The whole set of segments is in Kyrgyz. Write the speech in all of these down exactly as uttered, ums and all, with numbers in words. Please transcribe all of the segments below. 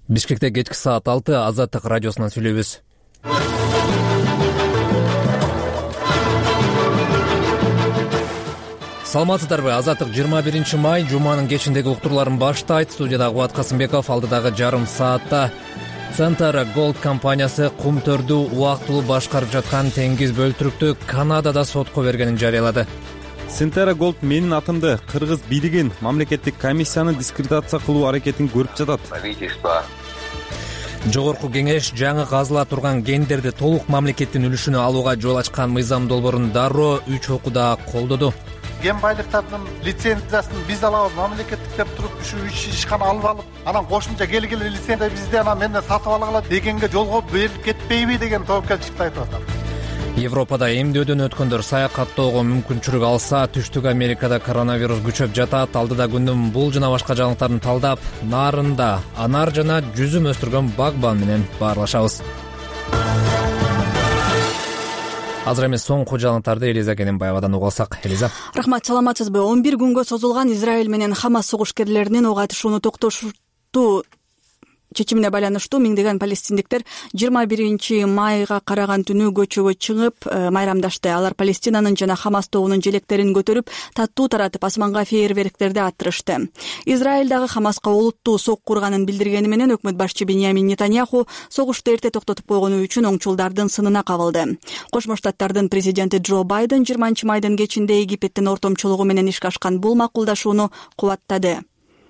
Бишкекте кечки саат алты Азаттык радиосунан сүйлөйбүз. Саламатсыздарбы? Азаттык жыйырма биринчи май жуманын кечиндеги уктурларын баштайт. Студияда Кубат Касымбеков, алдыдагы жарым саатта Центр Голд компаниясы кумтөрдү убактылуу башкарып жаткан теңиз бөлтүрүктү Канадада сотко бергенин жарыялады. Центр Голд менин атымды кыргыз бийлигин мамлекеттик комиссияны дискредитация кылуу аракетин көрүп жатат. Жогорку кеңеш жаңы казыла турган кендерди толук мамлекеттин үлүшүнө алууга жол ачкан мыйзам долбоорун дароо үч окууда колдоду. Кен байлыктардын лицензиясын биз алабыз, мамлекеттик деп туруп ушу үч ишкана алып алып, анан кошумча келгиле лицензия бизде анан менден сатып алгыла дегенге жолго берилип кетпейби деген тобокелчиликти айтып атам. Европада эмдөөдөн өткөндөр саякаттоого мүмкүнчүлүк алса, Түштүк Америкада коронавирус күчөп жатат. Алдыда күндүн бул жана башка жаңылыктарын талдап, нарында анар жана жүзүм өстүргөн багбан менен баарлашабыз. Азыр эми соңку жаңылыктарды Элиза Кененбаевадан угуп алсак. Элиза. Рахмат, саламатсызбы? он бир күнгө созулган Израиль менен Хамас согушкерлеринин ок атышууну токтотуу чечимине байланыштуу миңдеген палестиндиктер жыйырма биринчи майга караган түнү көчөгө чыгып майрамдашты. Алар Палестинанын жана Хамас тобунун желектерин көтөрүп, таттуу таратып, асманга фейерверктерди аттырышты. Израиль дагы Хамаска олуттуу сок курганын билдиргени менен өкмөт башчы Беньямин Нетаньяху согушту эрте токтотуп койгону үчүн оңчулдардын сынына кабылды. Кошмо Штаттардын президенти Джо Байден жыйырманчы майдын кечинде Египеттин ортомчулугу менен ишке ашкан бул макулдашууну кубаттады.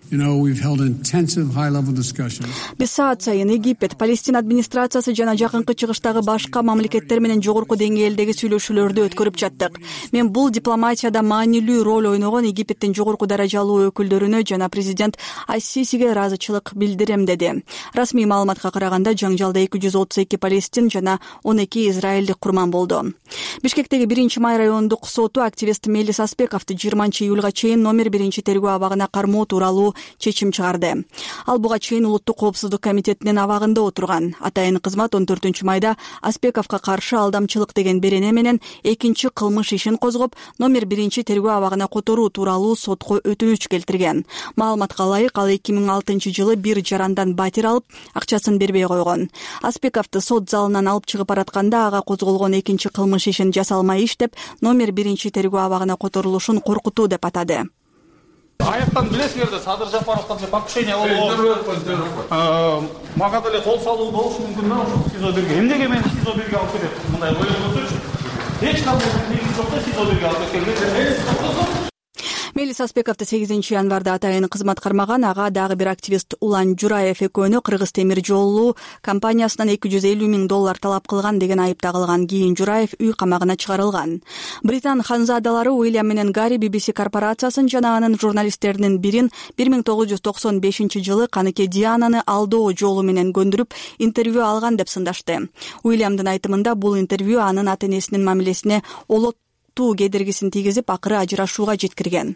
Биз саат сайын Египет, Палестина администрациясы жана жакынкы чыгыштагы башка мамлекеттер менен жогорку деңгээлдеги сүйлөшүүлөрдү өткөрүп жаттык. Мен бул дипломатияда маанилүү роль ойногон Египеттин жогорку даражалуу өкүлдөрүнө жана президент Ас-Сисиге ыраазычылык билдирем деди. Расмий маалыматка караганда жаңжалда эки жүз отуз эки палестин жана он эки израилдик курман болду. Бишкектеги биринчи май райондук соту активист Мелис Аспековду жыйырманчы июлга чейин номер биринчи тергөө абагына кармоо тууралуу чечим чыгарды. Ал буга чейин улуттук коопсуздук комитетинин абагында отурган. Атайын кызмат он төртүнчү майда Аспековго каршы алдамчылык деген берене менен экинчи кылмыш ишин козгоп, номер биринчи тергөө абагына которуу тууралуу сотко өтүнүч келтирген. Маалыматка ылайык, ал эки миң алтынчы жылы бир жарандан батир алып, акчасын бербей койгон. Аспековду сот залынан алып чыгып баратканда ага козголгон экинчи кылмыш ишин жасалмай иштеп, номер биринчи тергөө абагына которулушун коркутуу деп атады. Аяктан билесиңер да Садыр Жапаровдон покушение болду. Мага деле кол салуу болушу мүмкүн да ошол СИЗО бирге. Эмнеге мени СИЗО бирге алып кетет? Мындай ойлонсочу. Эч кандай негиз жок да СИЗО бирге алып кеткенге. Мелис Аспековду сегизинчи январда атайын кызмат кармаган. Ага дагы бир активист Улан Жураев экөөнү Кыргыз темир жолу компаниясынан эки жүз элүү миң доллар талап кылган деген айып тагылган. Кийин Жураев үй камагына чыгарылган. Британ ханзадалары Уильям менен Гарри би би си корпорациясын жана анын журналисттеринин бирин бир миң тогуз жүз токсон бешинчи жылы каныке Диананы алдоо жолу менен көндүрүп интервью алган деп сындашты. Уильямдын айтымында бул интервью анын ата-энесинин мамилесине олоттуу кедергисин тийгизип, акыры ажырашууга жеткирген.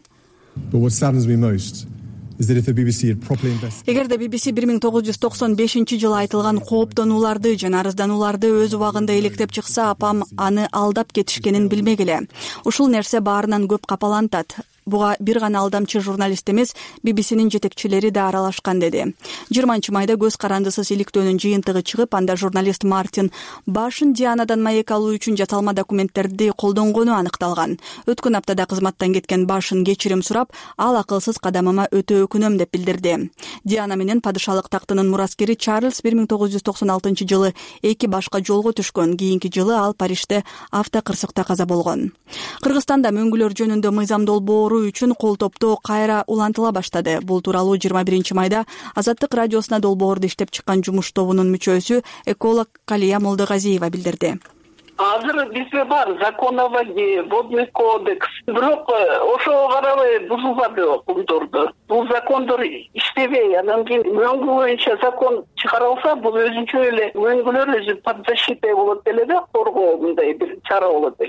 Эгерде би би си бир миң тогуз жүз токсон бешинчи жылы айтылган кооптонууларды жана арызданууларды өз убагында иликтеп чыкса, апам аны алдап кетишкенин билмек эле. Ушул нерсе баарынан көп капалантат. Буга бир гана алдамчы журналист эмес, би би синин жетекчилери да аралашкан деди. жыйырманчы майда көз карандысыз иликтөөнүн жыйынтыгы чыгып, анда журналист Мартин башын Дианадан маек алуу үчүн жасалма документтерди колдонгону аныкталган. Өткөн аптада кызматтан кеткен башын кечирим сурап, ал акылсыз кадамыма өтө өкүнөм деп билдирди. Диана менен падышалык тактынын мураскери Чарльз бир миң тогуз жүз токсон алтынчы жылы эки башка жолго түшкөн. Кийинки жылы ал Парижде автокырсыкта каза болгон. Кыргызстанда мөңгүлөр жөнүндө мыйзам долбоору үчүн кол топтоо кайра улантыла баштады. Бул тууралуу жыйырма биринчи майда Азаттык радиосуна долбоорду иштеп чыккан жумуш тобунун мүчөсү эколог Калия Молдогазиева билдирди. Азыр бизде бар законоводие, водный кодекс. Бирок ошого карабай бузулбады кумдорду. Бул закондор иштебей, анан кийин мөңгү боюнча закон чыгарылса, бул өзүнчө эле мөңгүлөр өзү под защитой болот эле да, коргоо мындай бир чара болот эле.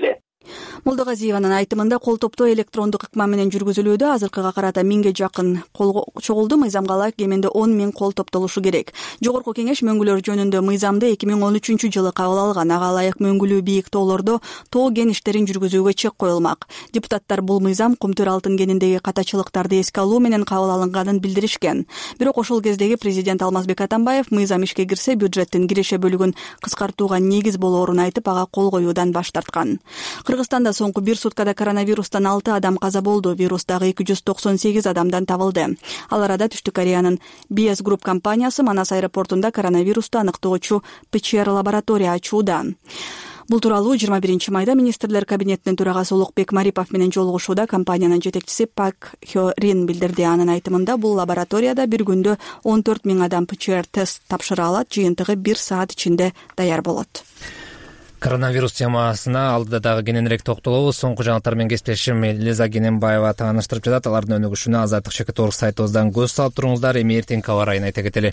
Молдогазиеванын айтымында кол топтоо электрондук ыкма менен жүргүзүлүүдө. Азыркыга карата миңге жакын кол чогулду. Мыйзамга ылайык кеминде он миң кол топтолушу керек. Жогорку кеңеш мөңгүлөр жөнүндө мыйзамды эки миң он үчүнчү жылы кабыл алган. Ага ылайык мөңгүлүү бийик тоолордо тоо кен иштерин жүргүзүүгө чек коюлмак. Депутаттар бул мыйзам Кумтөр алтын кениндеги катачылыктарды эске алуу менен кабыл алынганын билдиришкен. Бирок ошол кездеги президент Алмазбек Атамбаев мыйзам ишке кирсе бюджеттин киреше бөлүгүн кыскартууга негиз болоорун айтып, ага кол коюудан баш тарткан. Кыргызстанда соңку бир суткада коронавирустан алты адам каза болду. Вирус дагы эки жүз токсон сегиз адамдан табылды. Ал арада Түштүк Кореянын би эс Group компаниясы Манас аэропортунда коронавирусту аныктоочу пэ че эр лаборатория ачууда. Бул тууралуу жыйырма биринчи майда министрлер кабинетинин төрагасы Улукбек Марипов менен жолугушууда компаниянын жетекчиси Пак Хё Рин билдирди. Анын айтымында бул лабораторияда бир күндө он төрт миң адам пэ че эр тест тапшыра алат. Жыйынтыгы бир саат ичинде даяр болот. Коронавирус темасына алдыда дагы кененирээк токтолобуз. Соңку жаңылыктар менен кесиптешим Лиза Кененбаева тааныштырып жатат. Алардын өнүгүшүнө Азаттык чекит орг сайтыбыздан көз салып туруңуздар. Эми эртеңки аба ырайын айта кетели.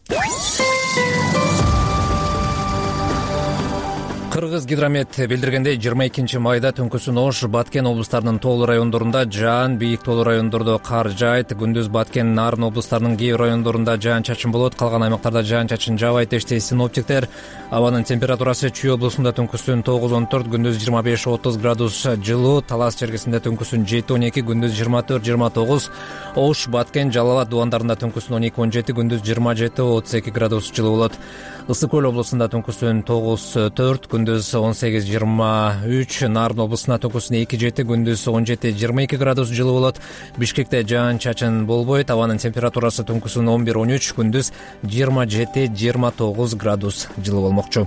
Кыргыз гидромет билдиргендей, жыйырма экинчи майда Түнкүсүн Ош, Баткен облустарынын тоолуу райондорунда жаан, бийик тоолуу райондордо кар жаайт. Күндүз Баткен, Нарын облустарынын кээ бир райондорунда жаан-чачын болот. Калган аймактарда жаан-чачын жаабайт дешти синоптиктер. Абанын температурасы Чүй облусунда түнкүсүн тогуз он төрт, күндүз жыйырма беш отуз градус жылуу. Талас чергесинде түнкүсүн жети он эки, күндүз жыйырма төрт жыйырма тогуз. Ош, Баткен, Жалал абад дубандарында түнкүсүн он эки он жети, күндүз жыйырма жети отуз эки градус жылуу болот. Ысык көл облусунда түнкүсүн тогуз төрт, күндүз он сегиз жыйырма үч, Нарын облусунда түнкүсүн эки жети, күндүз он жети жыйырма эки градус жылуу болот. Бишкекте жаан-чачын болбойт. Абанын температурасы түнкүсүн он бир он үч, күндүз жыйырма жети жыйырма тогуз градус жылуу болмокчу.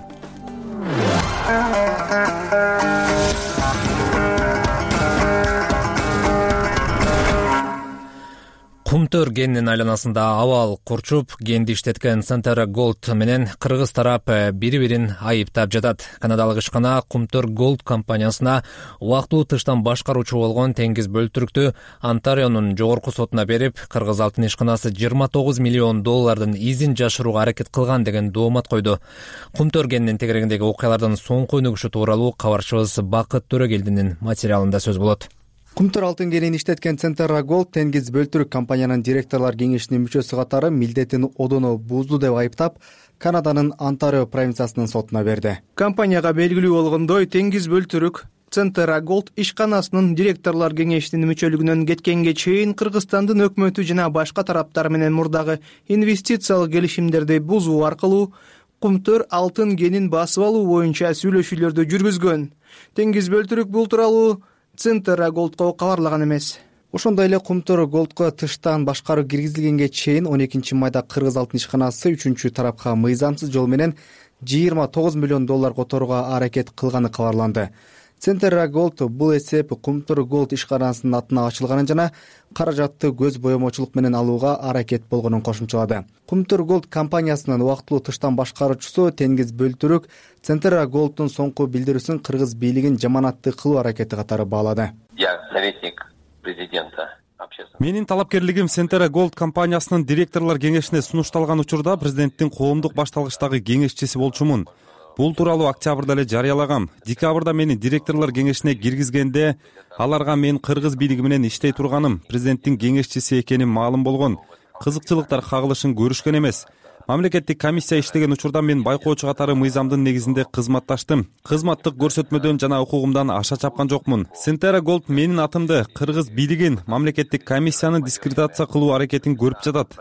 Кумтөр кенинин айланасында абал курчуп, кенди иштеткен Центра Голд менен кыргыз тарап бири-бирин айыптап жатат. Канадалык ишкана Кумтөр Голд компаниясына убактылуу тыштан башкаруучу болгон Теңиз Бөлтүрүктү Онтарионун жогорку сотуна берип, кыргыз алтын ишканасы жыйырма тогуз миллион доллардын изин жашырууга аракет кылган деген доомат койду. Кумтөр кенинин тегерегиндеги окуялардын соңку өнүгүшү тууралуу кабарчыбыз Бакыт Төрөгелдинин материалында сөз болот. Кумтөр алтын кенин иштеткен Центра Голд Теңиз Бөлтүрүк компаниянын директорлор кеңешинин мүчөсү катары милдетин одоно бузду деп айыптап, Канаданын Онтарио провинциясынын сотуна берди. Компанияга белгилүү болгондой, Теңиз Бөлтүрүк Центра Голд ишканасынын директорлор кеңешинин мүчөлүгүнөн кеткенге чейин Кыргызстандын өкмөтү жана башка тараптар менен мурдагы инвестициялык келишимдерди бузуу аркылуу Кумтөр алтын кенин басып алуу боюнча сүйлөшүүлөрдү жүргүзгөн. Теңиз Бөлтүрүк бул тууралуу Центра Голдко кабарлаган эмес. Ошондой эле Кумтөр Голдко тыштан башкаруу киргизилгенге чейин он экинчи майда кыргыз алтын ишканасы үчүнчү тарапка мыйзамсыз жол менен жыйырма тогуз миллион доллар которууга аракет кылганы кабарланды. Центра Голд бул эсеп Кумтөр Голд ишканасынын атына ачылганын жана каражатты көз боемочулук менен алууга аракет болгонун кошумчалады. Кумтөр Голд компаниясынын убактылуу тыштан башкаруучусу Теңиз Бөлтүрүк Центра Голдтун соңку билдирүүсүн кыргыз бийлигин жаманатты кылуу аракети катары баалады. Я советник президента. Менин талапкерлигим Центра Голд компаниясынын директорлор кеңешине сунушталган учурда президенттин коомдук башталгычтагы кеңешчиси болчумун. Бул тууралуу октябрда эле жарыялагам. Декабрда мени директорлор кеңешине киргизгенде аларга мен кыргыз бийлиги менен иштей турганым, президенттин кеңешчиси экеним маалым болгон. Кызыкчылыктар кагылышын көрүшкөн эмес. Мамлекеттик комиссия иштеген учурда мен байкоочу катары мыйзамдын негизинде кызматташтым. Кызматтык көрсөтмөдөн жана укугумдан аша чапкан жокмун. Центра Голд менин атымды кыргыз бийлигин мамлекеттик комиссияны дискредитация кылуу аракетин көрүп жатат.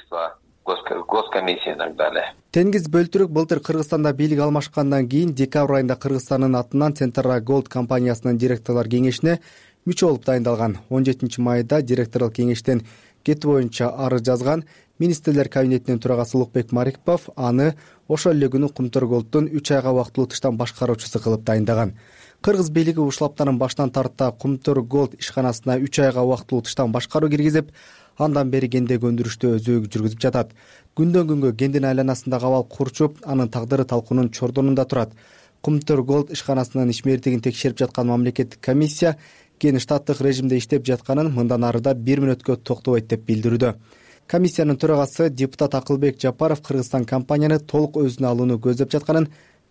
Госкомиссия и так далее. Теңиз Бөлтүрүк былтыр Кыргызстанда бийлик алмашкандан кийин декабрь айында Кыргызстандын атынан Центра Голд компаниясынын директорлор кеңешине мүчө болуп дайындалган. он жетинчи майда директорлор кеңештен кетүү боюнча арыз жазган. Министрлер кабинетинин төрагасы Улукбек Марипов аны ошол эле күнү Кумтөр Голдтун үч айга убактылуу тыштан башкаруучусу кылып дайындаган. Кыргыз бийлиги ушул баштан тарта Кумтөр Голд ишканасына үч айга убактылуу тыштан башкаруу киргизип, андан бери кендеги өндүрүштү өзү жүргүзүп жатат. Күндөн күнгө кендин айланасындагы абал курчуп, анын тагдыры талкуунун чордонунда турат. Кумтөр Голд ишканасынын ишмердигин текшерип жаткан мамлекеттик комиссия кен штаттык режимде иштеп жатканын мындан арыда бир мүнөткө токтобойт деп билдирүүдө. Комиссиянын төрагасы депутат Акылбек Жапаров Кыргызстан компанияны толук өзүнө алууну көздөп жатканын,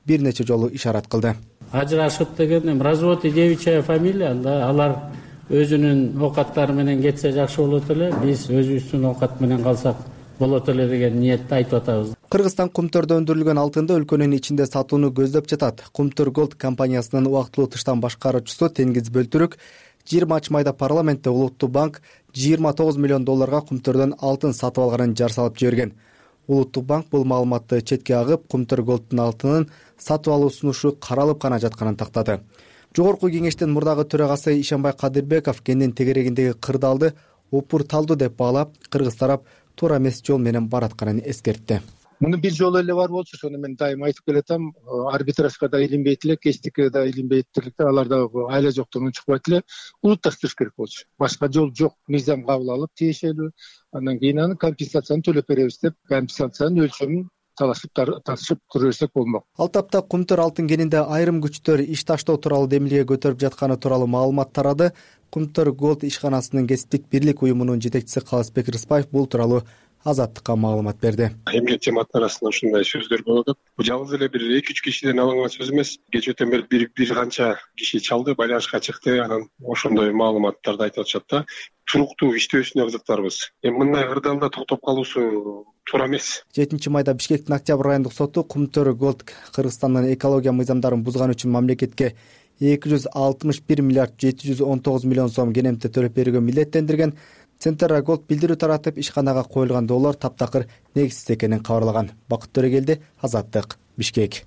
бир нече жолу ишарат кылды. Ажырашып деген эми развод и девичья фамилия, анда алар өзүнүн оокаттары менен кетсе жакшы болот эле, биз өзүбүздүн оокат менен калсак болот эле деген ниетте айтып атабыз. Кыргызстан Кумтөрдө өндүрүлгөн алтынды өлкөнүн ичинде сатууну көздөп жатат. Кумтөр Голд компаниясынын убактылуу тыштан башкаруучусу Теңиз Бөлтүрүк жыйырманчы майда парламентте Улуттук банк жыйырма тогуз миллион долларга Кумтөрдөн алтын сатып алганын жар салып жиберген. Улуттук банк бул маалыматты четке агып, Кумтөр Голдтун алтынын сатып алуу сунушу каралып гана жатканын тактады. Жогорку кеңештин мурдагы төрагасы Ишенбай Кадырбеков кендин тегерегиндеги кырдаалды опурталдуу деп баалап, кыргыз тарап туура эмес жол менен баратканын эскертти. Муну бир жолу эле бар болчу, ошону мен дайыма айтып келатам. Арбитражга да илинбейт эле, кечтикке да илинбейт эле, алар да айла жоктон чыкпайт эле. Улутташтырыш керек болчу. Башка жол жок. Мыйзам кабыл алып, тиешелүү. Андан кийин аны компенсацияны төлөп беребиз деп, компенсациянын өлчөмүн талашып тартышып көрсөк болмок. Ал тапта Кумтөр алтын кенинде айрым күчтөр иш таштоо тууралуу демилге көтөрүп жатканы тууралуу маалымат тарады. Кумтөр Голд ишканасынын кесиптик бирлик уюмунун жетекчиси Калысбек Рыспаев бул тууралуу Азаттыкка маалымат берди. Эмгек жамааттын арасында ушундай сөздөр болуп атат. Бул жалгыз эле бир эки үч кишиден алынган сөз эмес. Кечээден бери бир бир канча киши чалды, байланышка чыкты, анан ошондой маалыматтарды айтып атышат да. Туруктуу иштөөсүнө кызыктарбыз. Эми мындай кырдаалда токтоп калуусу туура эмес. жетинчи майда Бишкектин Октябрь райондук соту Кумтөр Голд Кыргызстандын экология мыйзамдарын бузган үчүн мамлекетке эки жүз алтымыш бир миллиард жети жүз он тогуз миллион сом кенемте төлөп берүүгө милдеттендирген. Центра Голд билдирүү таратып, ишканага коюлган доллар таптакыр негизсиз экенин кабарлаган. Бакыт Төрөгелди, Азаттык, Бишкек.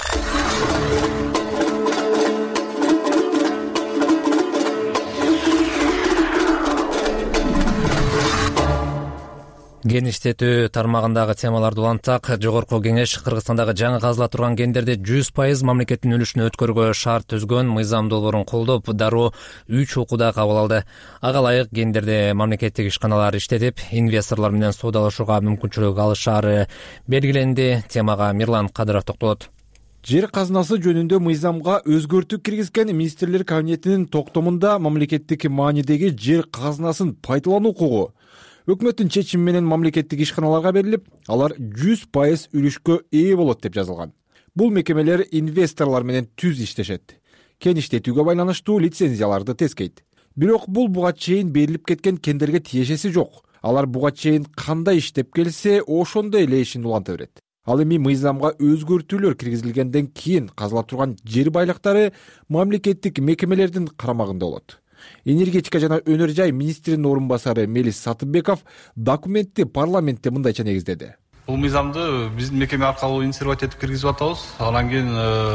Геништетүү тармагындагы темаларды улантсак, жогорку кеңеш Кыргызстандагы жаңы казыла турган кендерде жүз пайыз мамлекеттин үлүшүн өткөрүүгө шарт түзгөн мыйзам долбоорун колдоп, дароо үч окууда кабыл алды. Ага ылайык кендерде мамлекеттик ишканалар иштетип, инвесторлор менен соодалашууга мүмкүнчүлүк алышаары белгиленди. Темага Мирлан Кадыров токтолот. Жер казынасы жөнүндө мыйзамга өзгөртүү киргизген министрлер кабинетинин токтомунда мамлекеттик маанидеги жер казынасын пайдалануу укугу өкмөттүн чечими менен мамлекеттик ишканаларга берилип, алар жүз пайыз үлүшкө ээ болот деп жазылган. Бул мекемелер инвесторлор менен түз иштешет. Кен иштетүүгө байланыштуу лицензияларды тескейт. Бирок бул буга чейин берилип кеткен кендерге тиешеси жок. Алар буга чейин кандай иштеп келсе, ошондой эле ишин уланта берет. Ал эми мыйзамга өзгөртүүлөр киргизилгенден кийин казыла турган жер байлыктары мамлекеттик мекемелердин карамагында болот. Энергетика жана өнөр жай министринин орун басары Мелис Сатыбеков документти парламентте мындайча негиздеди. Бул мыйзамды биздин мекеме аркылуу инициировать этип киргизип атабыз. Анан кийин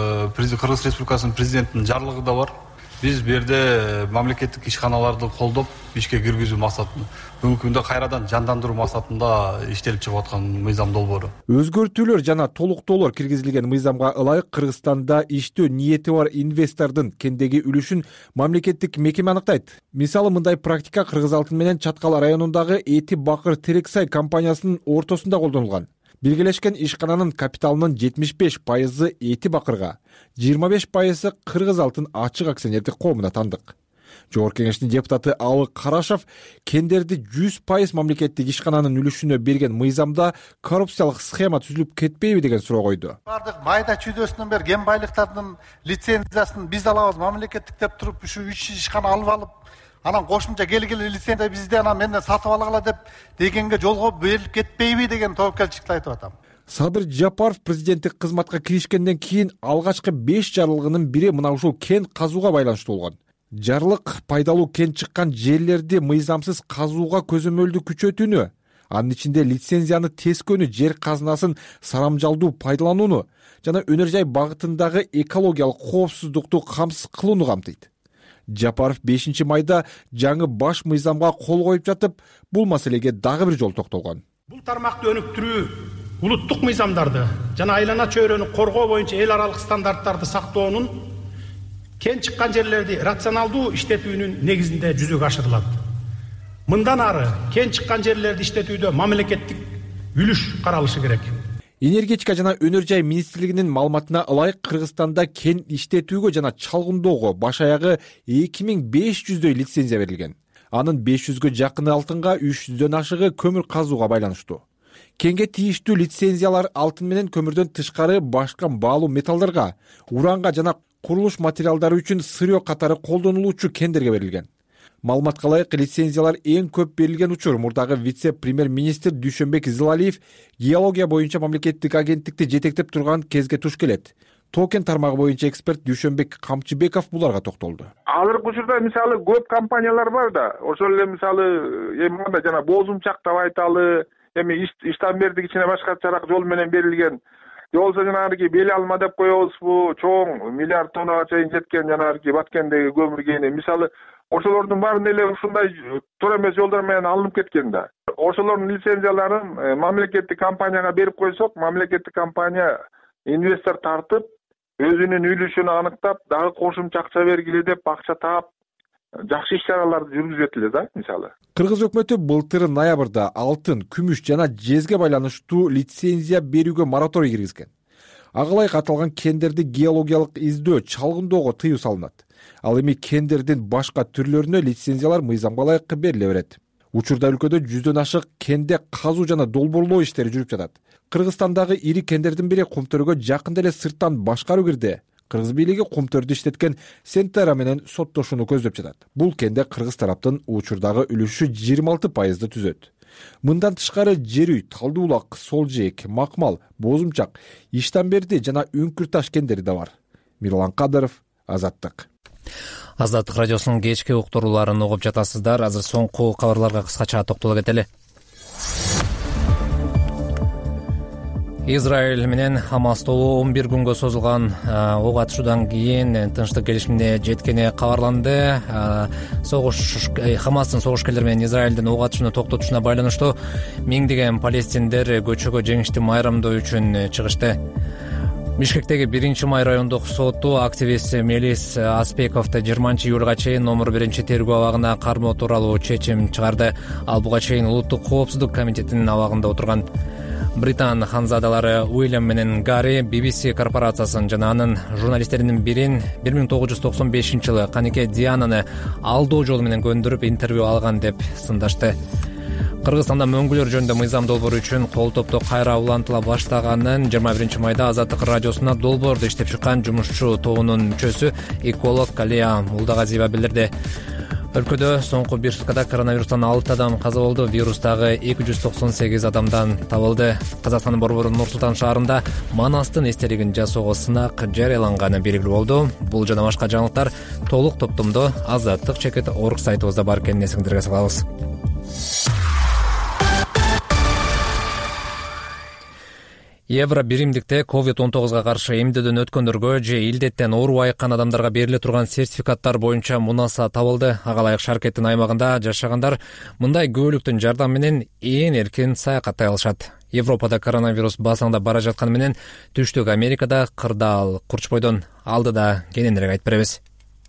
Кыргыз Республикасынын президентинин жарлыгы да бар. Биз бу жерде мамлекеттик ишканаларды колдоп, ишке киргизүү максатында, бүгүнкү күндө кайрадан жандандыруу максатында иштелип чыгып аткан мыйзам долбоору. Өзгөртүүлөр жана толуктоолор киргизилген мыйзамга ылайык Кыргызстанда иштөө ниети бар инвестордун кендеги үлүшүн мамлекеттик мекеме аныктайт. Мисалы мындай практика Кыргыз алтын менен Чаткал районундагы Эти Бакыр Терексай компаниясынын ортосунда колдонулган. Биргелешкен ишкананын капиталынын жетимиш беш пайызы Эти Бакырга, жыйырма беш пайызы Кыргыз алтын ачык акционердик коомуна тандык. Жогорку кеңештин депутаты Алык Карашев кендерди жүз пайыз мамлекеттик ишкананын үлүшүнө берген мыйзамда коррупциялык схема түзүлүп кетпейби деген суроо койду. Бардык майда чүйдөсүнөн бери кен байлыктардын лицензиясын биз алабыз, мамлекеттик деп туруп ушу үч ишкана алып алып, анан кошумча келгиле лицензия бизде, анан менден сатып алагыла деп дегенге жолго берилип кетпейби деген тобокелчиликти айтып атам. Садыр Жапаров президенттик кызматка киришкенден кийин алгачкы беш жарлыгынын бири мына ушул кен казууга байланыштуу болгон. Жарлык пайдалуу кен чыккан жерлерди мыйзамсыз казууга көзөмөлдү күчөтүүнү, анын ичинде лицензияны тескөнү, жер казынасын сарамжалдуу пайдаланууну жана өнөр жай багытындагы экологиялык коопсуздукту камсыз кылууну камтыйт. Жапаров бешинчи майда жаңы баш мыйзамга кол коюп жатып, бул маселеге дагы бир жолу токтолгон. Бул тармакты өнүктүрүү, улуттук мыйзамдарды жана айлана чөйрөнү коргоо боюнча эл аралык стандарттарды сактоонун, кен чыккан жерлерди рационалдуу иштетүүнүн негизинде жүзөгө ашырылат. Мындан ары кен чыккан жерлерди иштетүүдө мамлекеттик үлүш каралышы керек. Энергетика жана өнөр жай министрлигинин маалыматына ылайык Кыргызстанда кен иштетүүгө жана чалгындоого баш аягы эки миң беш жүздөй лицензия берилген. Анын беш жүзгө жакыны алтынга, үч жүздөн ашыгы көмүр казууга байланыштуу. кенге тийиштүү лицензиялар алтын менен көмүрдөн тышкары башка баалуу металлдарга, уранга жана курулуш материалдары үчүн сырье катары колдонулуучу кендерге берилген. Маалыматка ылайык, лицензиялар эң көп берилген учур мурдагы вице-премьер-министр Дүйшөнбек Зылалиев геология боюнча мамлекеттик агенттикти жетектеп турган кезге туш келет. Токен тармагы боюнча эксперт Дүйшөнбек Камчыбеков буларга токтолду. Азыркы учурда мисалы көп компаниялар бар да, ошол эле мисалы эми мындай жана Бозумчак деп айталы, эми Иштанберди кичине башкачараак жол менен берилген. Же болбосо жанагы бели алма деп коебузбу, чоң миллиард тоннага чейин жеткен жанагы Баткендеги көмүр кени. Мисалы ошолордун баарын эле ушундай туура эмес жолдор менен алынып кеткен да. Ошолордун лицензияларын мамлекеттик компанияга берип койсок, мамлекеттик компания инвестор тартып, өзүнүн үлүшүн аныктап, дагы кошумча акча бергиле деп акча таап, жакшы иш-чараларды жүргүзөт эле да, мисалы. Кыргыз өкмөтү былтыр ноябрда алтын, күмүш жана жезге байланыштуу лицензия берүүгө мораторий киргизген. Ага ылайык аталган кендерди геологиялык издөө, чалгындоого тыюу салынат. Ал эми кендердин башка түрлөрүнө лицензиялар мыйзамга ылайык бериле берет. Учурда өлкөдө жүздөн ашык кенде казуу жана долбоорлоо иштери жүрүп жатат. Кыргызстандагы ири кендердин бири Кумтөргө жакында эле сырттан башкаруу кирди. Кыргыз бийлиги Кумтөрдү иштеткен Сентера менен соттошууну көздөп жатат. Бул кенде кыргыз тараптын учурдагы үлүшү жыйырма алты пайызды түзөт. Мындан тышкары Жер үй, Талдуулак, Солжээк, Макмал, Бозумчак, Иштанберди жана Үңкүр таш кендери да бар. Мирлан Кадыров, Азаттык. Азаттык радиосунун кечки уктурууларын угуп жатасыздар. Азыр соңку кабарларга кыскача токтоло кетели. Израиль менен Хамас тобу он бир күнгө созулган ок атышуудан кийин тынчтык келишимине жеткени кабарланды. Согуш Хамастын согушкерлери менен Израилдин ок атышууну токтотушуна байланыштуу миңдеген палестиндер көчөгө жеңишти майрамдоо үчүн чыгышты. Бишкектеги биринчи май райондук соту активист Мелис Аспековду жыйырманчы июлга чейин номер биринчи тергөө абагына кармоо тууралуу чечим чыгарды. Ал буга чейин Улуттук коопсуздук комитетинин абагында отурган. Британ ханзадалары Уильям менен Гарри би би си корпорациясын жана анын журналисттеринин бирин бир миң тогуз жүз токсон бешинчи жылы канеке Диананы алдоо жолу менен көндүрүп интервью алган деп сындашты. Кыргызстанда мөңгүлөр жөнүндө мыйзам долбоору үчүн кол топту кайра улантыла баштаганын жыйырма биринчи майда Азаттык радиосуна долбоорду иштеп чыккан жумушчу тобунун мүчөсү эколог Калия Мулдагазиева билдирди. Өлкөдө соңку бир суткада коронавирустан алты адам каза болду, вирустагы эки жүз токсон сегиз адамдан табылды. Казакстандын борбору Нур Султан шаарында Манастын эстелигин жасоого сынак жарыяланганы белгилүү болду. Бул жана башка жаңылыктар толук топтомдо азаттык чекит точка орг сайтыбызда бар экенин эсиңиздерге салабыз. Евро биримдикте ковид он тогузга каршы эмдөөдөн өткөндөргө же илдеттен оору айыккан адамдарга бериле турган сертификаттар боюнча мунаса табылды. Ага ылайык шаркеттин аймагында жашагандар мындай күбөлүктүн жардамы менен ээн эркин саякаттай алышат. Европада коронавирус басаңда бара жатканы менен Түштүк Америкада кырдаал курчпойдон алдыда кененирээк айтып беребиз.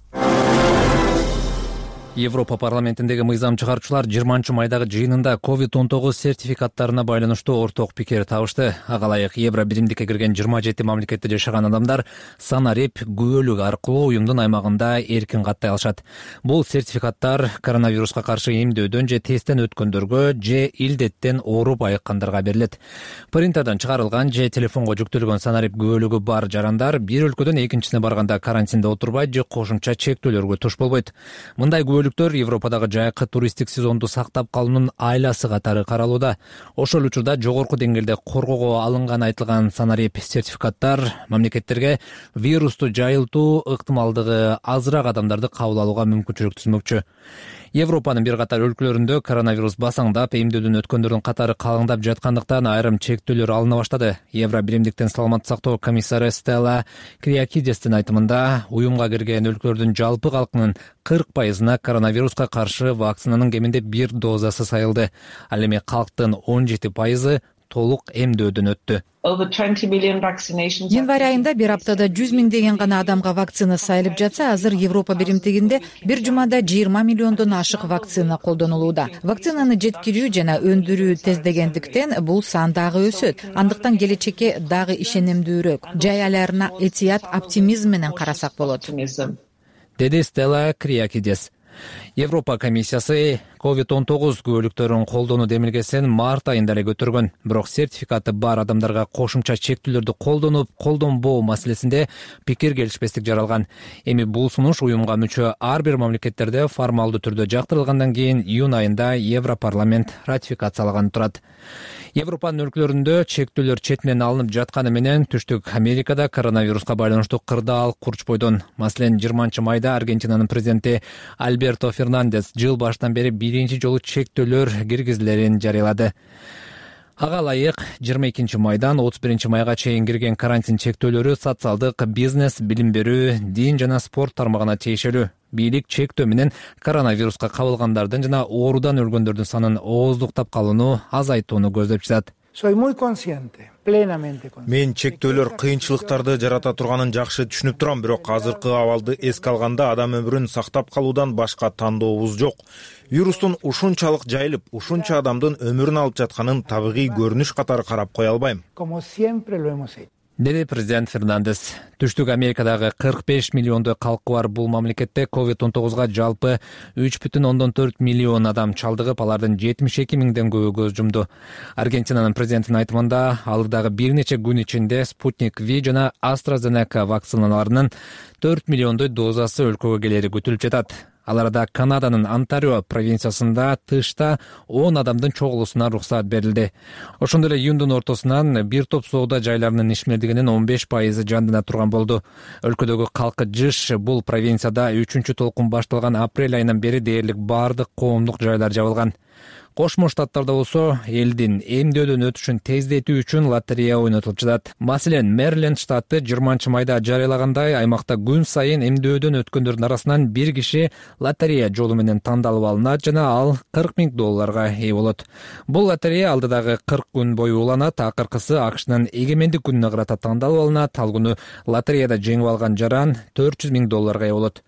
Европа парламентиндеги мыйзам чыгаруучулар жыйырманчы майдагы жыйынында ковид он тогуз сертификаттарына байланыштуу орток пикир табышты. Ага ылайык евро биримдикке кирген жыйырма жети мамлекетте жашаган адамдар санарип күбөлүк аркылуу уюмдун аймагында эркин каттай алышат. Бул сертификаттар коронавируска каршы эмдөөдөн же тесттен өткөндөргө же илдеттен ооруп айыккандарга берилет. Принтерден чыгарылган же телефонго жүктөлгөн санарип күбөлүгү бар жарандар бир өлкөдөн экинчисине барганда карантинде отурбайт же кошумча чектөөлөргө туш болбойт. Мындай күбөлүк Европадагы жайкы туристтик сезонду сактап калуунун айласы катары каралууда. Ошол учурда жогорку деңгээлде коргоого алынганы айтылган санарип сертификаттар мамлекеттерге вирусту жайылтуу ыктымалдыгы азыраак адамдарды кабыл алууга мүмкүнчүлүк түзмөкчү. Европанын бир катар өлкөлөрүндө коронавирус басаңдап, эмдөөдөн өткөндөрдүн катары калыңдап жаткандыктан айрым чектөөлөр алына баштады. Евро биримдиктен саламаттык сактоо комиссары Стелла Криакидестин айтымында, уюмга кирген өлкөлөрдүн жалпы калкынын кырк пайызына коронавируска каршы вакцинанын кеминде бир дозасы сайылды. Ал эми калктын он жети пайызы толук эмдөөдөн өттү. Январь айында бир аптада жүз миңдеген гана адамга вакцина сайылып жатса, азыр Европа биримдигинде бир жумада жыйырма миллиондон ашык вакцина колдонулууда. Вакцинаны жеткирүү жана өндүрүү тездегендиктен бул сан дагы өсөт. Андыктан келечекке дагы ишенимдүүрөөк, жай айларына этият оптимизм менен карасак болот, деди Стелла Криакидес. Европа комиссиясы ковид он тогуз күбөлүктөрүн колдонуу демилгесин март айында эле көтөргөн. Бирок сертификаты бар адамдарга кошумча чектүүлөрдү колдонуп, колдонбоо маселесинде пикир келишпестик жаралган. Эми бул сунуш уюмга мүчө ар бир мамлекеттерде формалдуу түрдө жактырылгандан кийин июнь айында Европарламент ратификациялаган турат. Европанын өлкөлөрүндө чектүүлөр четинен алынып жатканы менен Түштүк Америкада коронавируска байланыштуу кырдаал курчпойдон. Маселен, жыйырманчы майда Аргентинанын президенти Альберто Фернандес жыл башынан бери биринчи жолу чектөөлөр киргизилерин жарыялады. Ага ылайык жыйырма экинчи майдан отуз биринчи майга чейин кирген карантин чектөөлөрү социалдык, бизнес, билим берүү, дин жана спорт тармагына тиешелүү. Бийлик чектөө менен коронавируска кабылгандардын жана оорудан өлгөндөрдүн санын ооздуктап калууну азайтууну көздөп жатат. Мен чектөөлөр кыйынчылыктарды жарата турганын жакшы түшүнүп турам, бирок азыркы абалды эске алганда адам өмүрүн сактап калуудан башка тандообуз жок. Вирустун ушунчалык жайылып, ушунча адамдын өмүрүн алып жатканын табигый көрүнүш катары карап кое албайм, деди президент Фернандес. Түштүк Америкадагы кырк беш миллиондой калкы бар бул мамлекетте ковид он тогузга жалпы үч бүтүн ондон төрт миллион адам чалдыгып, алардын жетимиш эки миңден көбү көз жумду. Аргентинанын президентинин айтымында, алардагы бир нече күн ичинде Спутник V жана AstraZeneca вакциналарынын төрт миллиондой дозасы өлкөгө келери күтүлүп жатат. Аларда Канаданын Онтарио провинциясында тышта он адамдын чогулуусуна уруксат берилди. Ошондой эле июндун ортосунан бир топ соода жайларынын ишмердигинин он беш пайызы жандана турган болду. Өлкөдөгү калкы жыш бул провинцияда үчүнчү толкун башталган апрель айынан бери дээрлик бардык коомдук жайлар жабылган. Кошмо Штаттарда болсо элдин эмдөөдөн өтүшүн тездетүү үчүн лотерея ойнотулуп жатат. Маселен, Мэриленд штаты жыйырманчы майда жарыялагандай, аймакта күн сайын эмдөөдөн өткөндөрдүн арасынан бир киши лотерея жолу менен тандалып алынат жана ал кырк миң долларга ээ болот. Бул лотерея алдыдагы кырк күн бою уланат, акыркысы АКШнын эгемендик күнүнө карата тандалып алынат. Ал күнү лотереяда жеңип алган жаран төрт жүз миң долларга ээ болот.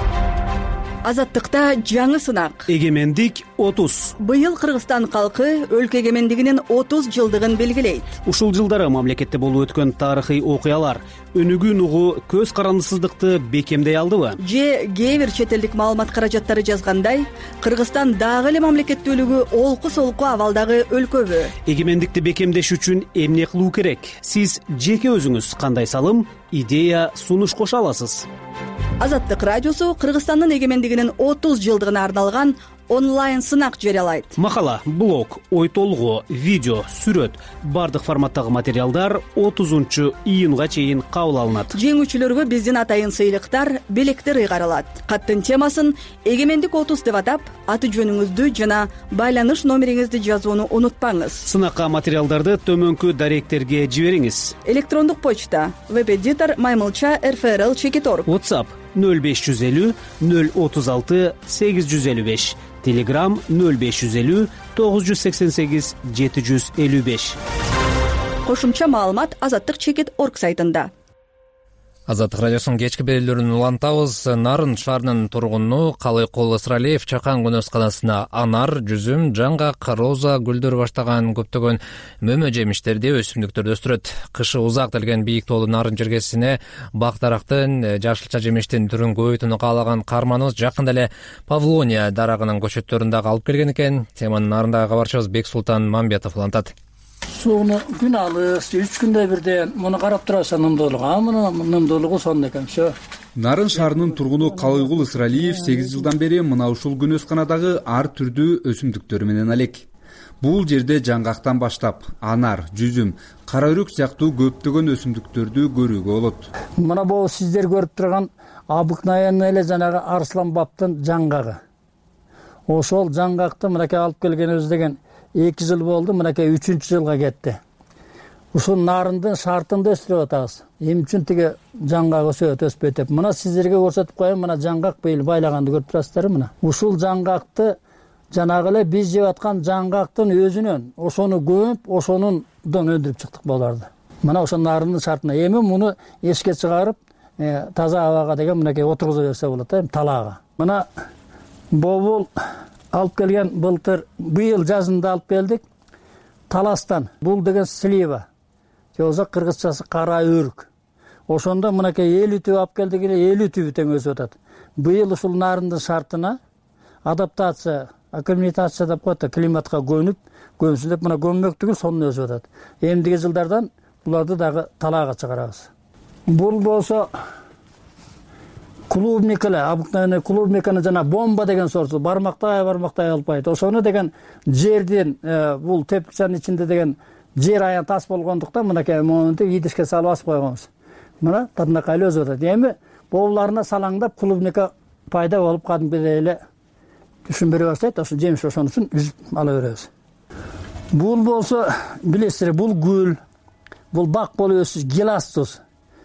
Азаттыкта жаңы сынак. Эгемендик отуз. Быйыл Кыргызстан калкы өлкө эгемендигинин отуз жылдыгын белгилейт. Ушул жылдары мамлекетте болуп өткөн тарыхый окуялар өнүгүүн угу көз карандысыздыкты бекемдей алдыбы? Же кээ бир чет элдик маалымат каражаттары жазгандай, Кыргызстан дагы эле мамлекеттүүлүгү олку-солку абалдагы өлкөбү? Эгемендикти бекемдеш үчүн эмне кылуу керек? Сиз жеке өзүңүз кандай салым, идея, сунуш кошо аласыз? Азаттык радиосу Кыргызстандын эгемендигинин отуз жылдыгына арналган онлайн сынак жарыялайт. Макала, блог, ой толгоо, видео, сүрөт, бардык форматтагы материалдар отузунчу июнга чейин кабыл алынат. Жеңүүчүлөргө биздин атайын сыйлыктар, белектер ыйгарылат. Каттын темасын эгемендик отуз деп атап, аты жөнүңүздү жана байланыш номериңизди жазууну унутпаңыз. Сынакка материалдарды төмөнкү даректерге жибериңиз. Электрондук почта веб-эдитор маймылча эр эф эр эл чекит орг. WhatsApp нөл беш жүз элүү нөл отуз алты сегиз жүз элүү беш. Telegram нөл беш жүз элүү тогуз жүз сексен сегиз жети жүз элүү беш. Кошумча маалымат азаттык чекит орг сайтында. Азаттык радиосунун кечки берүүлөрүн улантабыз. Нарын шаарынын тургуну Калыйкул Ысыралиев чакан күнөсканасына анар, жүзүм, жаңгак, роза гүлдөр баштаган көптөгөн мөмө жемиштерди, өсүмдүктөрдү өстүрөт. Кышы узак делген бийик тоолуу нарын жергесине бак дарактын, жашылча жемиштин түрүн көбөйтүүнү каалаган каарманыбыз жакында эле Павлония дарагынын көчөттөрүн дагы алып келген экен. Теманын нарындагы кабарчыбыз Бексултан Мамбетов улантат. Сууну күн алыс, үч күндө бирден муну карап турасың, нымдуулугу, а мунун нымдуулугу сонун экен. Все. Нарын шаарынын тургуну Калыйкул Ысыралиев сегиз жылдан бери мына ушул күнөсканадагы ар түрдүү өсүмдүктөр менен алек. Бул жерде жаңгактан баштап анар, жүзүм, кара өрүк сыяктуу көптөгөн өсүмдүктөрдү көрүүгө болот. Мына бул сиздер көрүп турган обыкновенный эле жанагы арслан баптын жаңгагы. Ошол жаңгакты мынакей алып келгенибиз деген эки жыл болду, мынакей үчүнчү жылга кетти. Ушул нарындын шартында өстүрүп атабыз. Эми үчүн тиги жаңгак өсөт, өспөйт деп. Мына сиздерге көрсөтүп коеюн, мына жаңгак быйыл байлаганды көрүп турасыздар мына. Ушул жаңгакты жанагы эле биз жеп аткан жаңгактын өзүнөн ошону көмүп, ошонун өндүрүп чыктык боларды. Мына ошол нарындын шартына эми муну эшикке чыгарып, таза абага деген мынакей отургуза берсе болот, эми талаага. Мына бобул алып келген былтыр, быйыл жазында алып келдик. Таластан. Бул деген слива. Же болсо кыргызчасы кара өрүк. Ошондо мынакей элүү түп алып келдик эле, элүү түбү тең өсүп атат. Быйыл ушул нарындын шартына адаптация акклиматация деп коет да, климатка көнүп көнсүн деп мына көнмөктүгү сонун өсүп атат. Эмдиги жылдардан буларды дагы талаага чыгарабыз. Бул болсо клубника эле, обыкновенный клубниканы жана бомба деген сорту бармактай бармактай алпайт. Ошону деген жерден бул тепкичанын ичинде деген жер аян тас болгондуктан мынакей монтип идишке салып асып койгонбуз. Мына тырнакай эле өсүп атат. Эми боуларына салаңдап клубника пайда болуп кадимкидей эле түшүн бере баштайт. Ошо жемиш ошон үчүн үзүп ала беребиз. Бул болсо билесиздер, бул гүл, бул бак болуп өсүш геластус.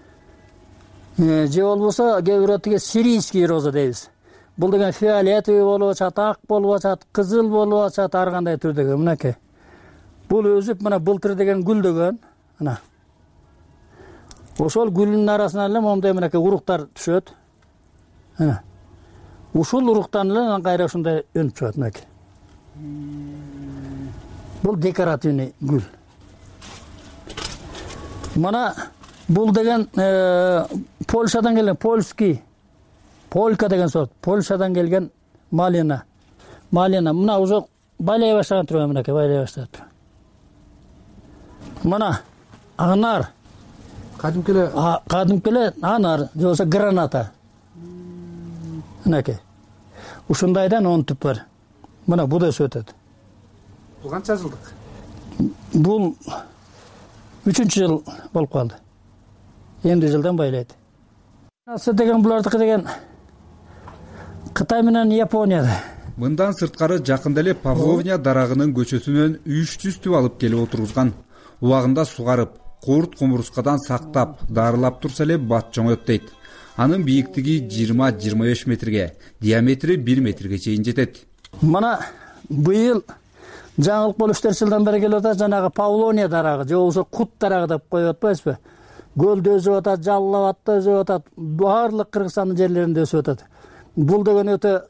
Же болбосо кээ бирөө тиги сирийский роза дейбиз. Бул деген фиолетовый болуп атат, ак болуп атат, кызыл болуп атат, ар кандай түрдөгү мынакей. Бул өзүп мына былтыр деген гүлдөгөн, мына. Ошол гүлдүн арасынан эле момундай мынакей уруктар түшөт. Мына. Ушул уруктан эле кайра ушундай өнүп чыгат мынакей. Бул декоративный гүл. Мына бул деген Польшадан келген, польский, полька деген сорт, Польшадан келген малина. Малина, мына уже байлай баштаган турган мынакей, байлай баштап. Мына анар. Кадимки эле, кадимки эле анар, же болбосо граната. Мынакей. Ушундайдан он түп бар. Мына бу да өсүп атат. Бул канча жылдык? Бул үчүнчү жыл болуп калды. Эмди жылдан байлайт. Асы деген булардыкы деген Кытай менен Японияда. Мындан сырткары жакында эле Павловня дарагынын көчөсүнөн үч жүз түп алып келип отургузган. Убагында сугарып, курт кумурскадан сактап, дарылап турса эле бат чоңойт дейт. Анын бийиктиги жыйырма жыйырма беш метрге, диаметри бир метрге чейин жетет. Мына быйыл жаңылык болуп үч төрт жылдан бери келип атат, жанагы Павловня дарагы, же болбосо кут дарагы деп коюп атпайсызбы? Гөлдө өсүп атат, Жалал-Абадта өсүп атат, баардык Кыргызстандын жерлеринде өсүп атат. Бул деген өтө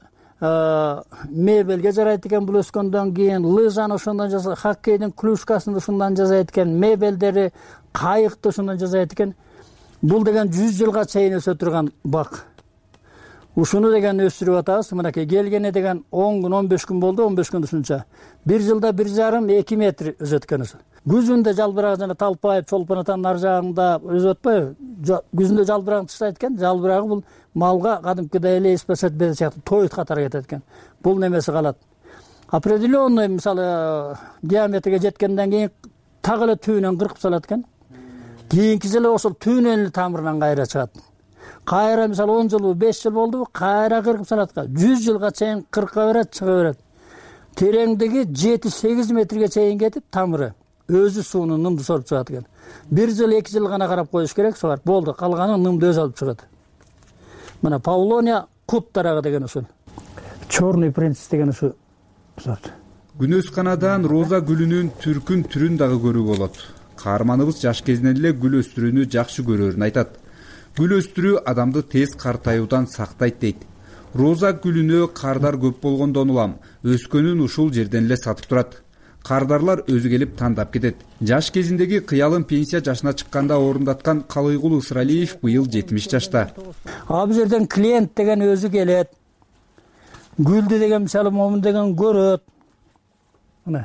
мебелге жарайт экен, бул өскөндөн кийин лыжаны ошондон жасайт, хоккейдин клюшкасын ушундан жасайт экен, мебелдери, кайыкты ушундан жасайт экен. Бул деген жүз жылга чейин өсө турган бак. Ушуну деген өстүрүп атабыз. Мынакей келгене деген он күн, он беш күн болду, он беш күн ушунча. Бир жылда бир жарым, эки метр өсөт экен ошо. Күзүндө жалбырагы жана талпайып, чолпонатанын ар жагында өсүп атпайбы? Күзүндө жалбырагын таштайт экен. Жалбырагы бул малга кадимкидей эле эспесет бер сыяктуу тоют катары кетет экен. Бул немеси калат. Определенный, мисалы, диаметрге жеткенден кийин так эле түбүнөн кыркып салат экен. Кийинки жылы ошол түбүнөн эле тамырынан кайра чыгат. Кайра мисалы он жыл, беш жыл болду, кайра кыркып салат. жүз жылга чейин кырка берет, чыга берет. Тереңдиги жети сегиз метрге чейин кетип, тамыры өзү сууну нымды соруп чыгат экен. Бир жыл, эки жыл гана карап коюш керек, сугарып болду. Калганын нымды өзү алып чыгат. Мына Павловня кут дарагы деген ушул. Чорный принц деген ушу сорт. Күнөс канадан роза гүлүнүн түркүн түрүн дагы көрүүгө болот. Каарманыбыз жаш кезинен эле гүл өстүрүүнү жакшы көрөрүн айтат. Гүл өстүрүү адамды тез картаюудан сактайт дейт. Роза гүлүнө кардар көп болгондон улам өскөнүн ушул жерден эле сатып турат. Кардарлар өзү келип тандап кетет. Жаш кезиндеги кыялын пенсия жашына чыкканда орундаткан Калыйгул Ысыралиев быйыл жетимиш жашта. А бул жерден клиент деген өзү келет. Гүлдү деген мисалы момун деген көрөт. Мына.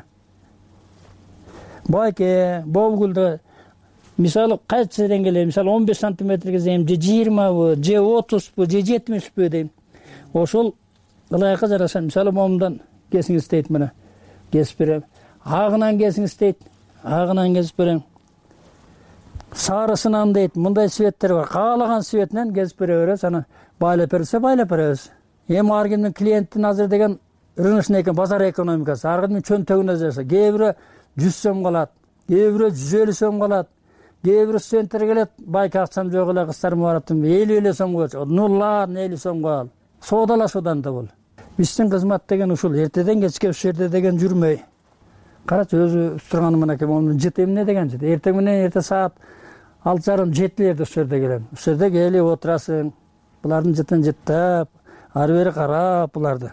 Байке, бол гүлдү мисалы кайсы жерден келет? Мисалы он беш сантиметрге дейм, же жыйырмабы, же отузбу, же жетимишпи дейм. Ошол ылайыкка жараша мисалы момундан кесиңиз дейт мына. Кесип берем. Агынан кесиңиз дейт. Агынан кесип берем. Сарысынан дейт. Мындай светтер бар. Каалаган светинен кесип бере беребиз. Аны байлап берсе байлап беребиз. Эми ар кимдин клиенттин азыр деген рыночный экен, базар экономикасы. Ар кимдин чөнтөгүнө жараша. Кээ бирөө жүз сом калат. Кээ бирөө жүз элүү сом калат. Кээ бирөө студенттер келет. Байка акчам жок эле, кыздарым бараттым. элүү элүү сом койчу. Ну ладно, элүү сомго ал. Соодалашуудан да бул. Биздин кызмат деген ушул эртеден кечке ушул жерде деген жүрмөй. Карачы өзү турганы мынакей момун жыт эмне деген жыт. Эртең менен эрте саат алты жарым жетилерде ушул жерде келем. Ушул жерде келип отурасың. Булардын жытын жыттап, ары бери карап буларды.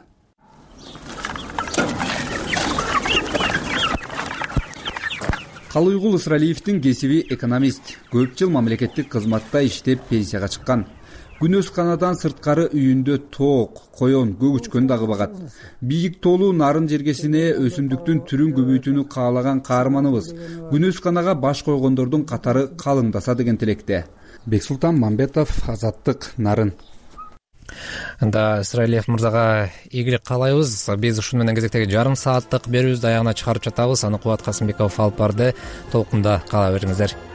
Калыйгул Ысыралиевдин кесиби экономист. Көп жыл мамлекеттик кызматта иштеп пенсияга чыккан. күнөсканадан сырткары үйүндө тоок, коен, көгүчкөн дагы багат. Бийик тоолуу нарын жергесине өсүмдүктүн түрүн көбөйтүүнү каалаган каарманыбыз күнөсканага баш койгондордун катары калыңдаса деген тилекте. Бексултан Мамбетов, Азаттык, Нарын. Да, Исраилиев мырзага ийгилик каалайбыз. Биз ушуну менен кезектеги жарым сааттык берүүбүздү аягына чыгарып жатабыз. Аны Кубат Касымбеков алып барды. Толкунда кала бериңиздер.